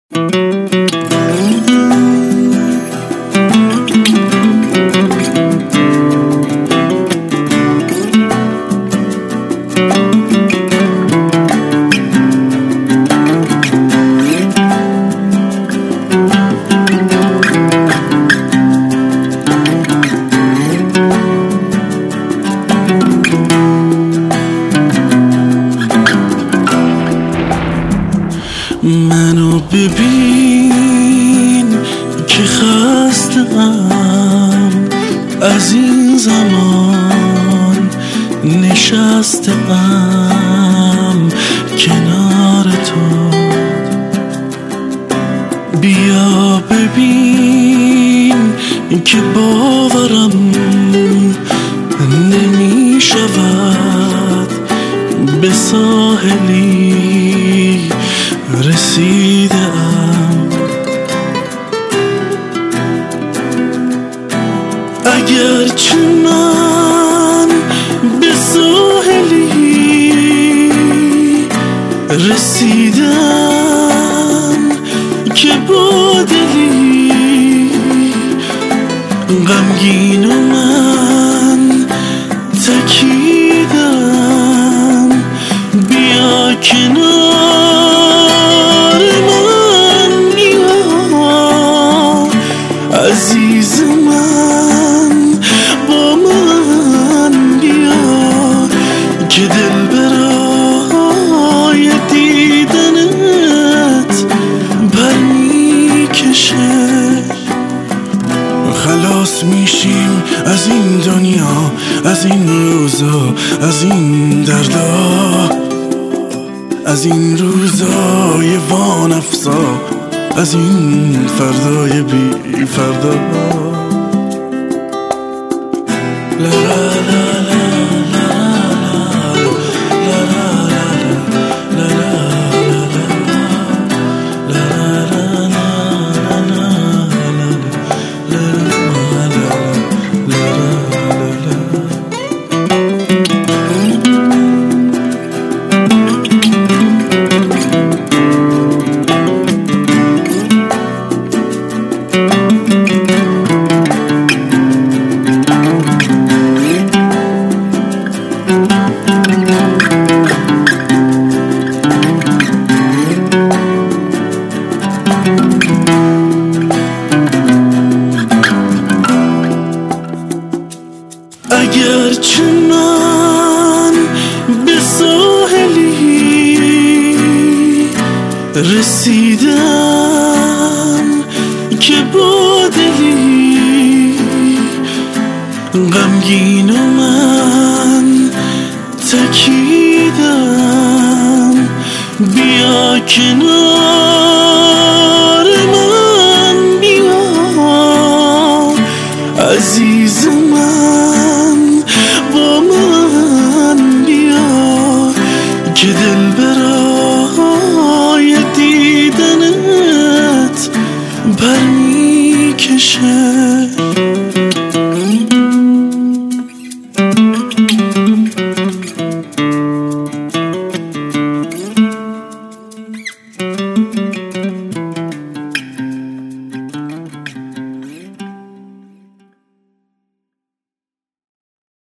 منو ببین که خسته‌ام از این زمان، نشسته‌ام کنار تو. بیا ببین که باورم نمی شود به ساحلی رسیدم. اگرچه من به ساحلی رسیدم که با دلی غمگین و من تکیدم. بیا کنار من، بیا عزیز من، با من بیا که دل برای دیدنت پر میکشه. خلاص میشیم از این دنیا، از این روزا، از این دردا، از این روزای وانفسا، از این فردای بی فردا. لا لا لا اگرچه من به ساحلی رسیدم که با دلی غمگین و من تکیدم. بیا کنار